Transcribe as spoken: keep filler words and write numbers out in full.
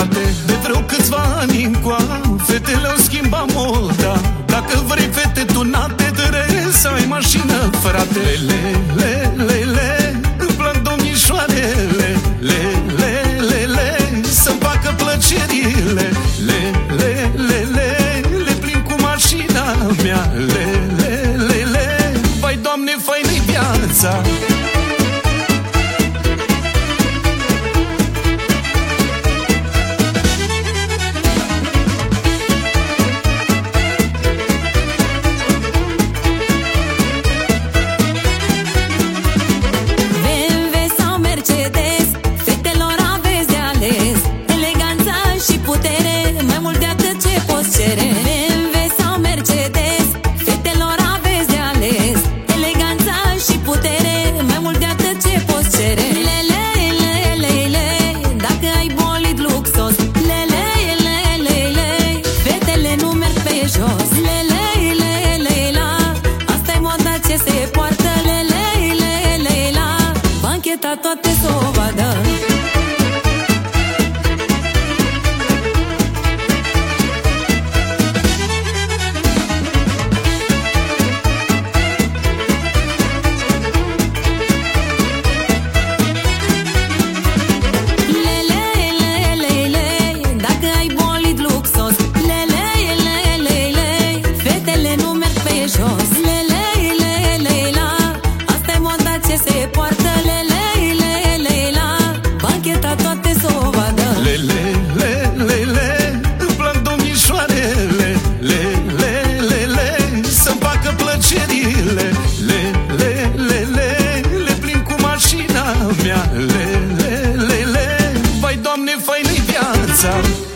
frate. De vreo câțiva ani încoa, fetele au schimbat moda. Dacă vrei fete tunate, trebuie să ai mașină, frate. Le, le, le, le, îmi plac domnișoarele. Le, le, le, le, să-mi facă plăcerile. Le, le, le, le, le plimb cu mașina mea. Le, le, le, le, vai Doamne, faină-i viața. Toate s-o vadă. Le, le, le, le, vai Doamne, faină-i viața.